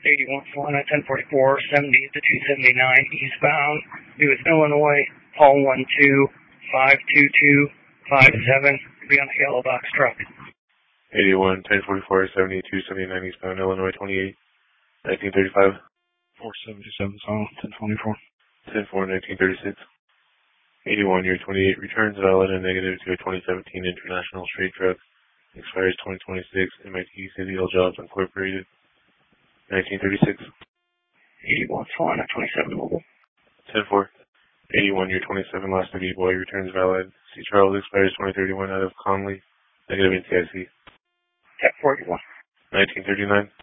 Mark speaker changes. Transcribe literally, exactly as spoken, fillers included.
Speaker 1: eighty-one Solana, ten forty-four, seventy to two seventy-nine eastbound. Be with Illinois, Paul one two five two two five seven. Be on a yellow box truck.
Speaker 2: eighty-one, ten forty-four, seventy, two seventy-nine eastbound, Illinois, twenty-eight, nineteen thirty-five.
Speaker 3: four seventy-seven Solana, ten twenty-four.
Speaker 2: ten four, nineteen thirty-six. eighty-one, year twenty-eight, returns valid and negative to a twenty seventeen International Straight Truck. Expires twenty twenty-six, M I T City L Jobs Incorporated. nineteen thirty-six.
Speaker 1: eighty-one Solana, twenty-seven mobile.
Speaker 2: ten four. eighty-one, year twenty-seven, Last City Boy, returns valid. C. Charles, expires twenty thirty-one, out of Conley. Negative N C I C.
Speaker 1: Tech forty-one.
Speaker 2: nineteen thirty-nine.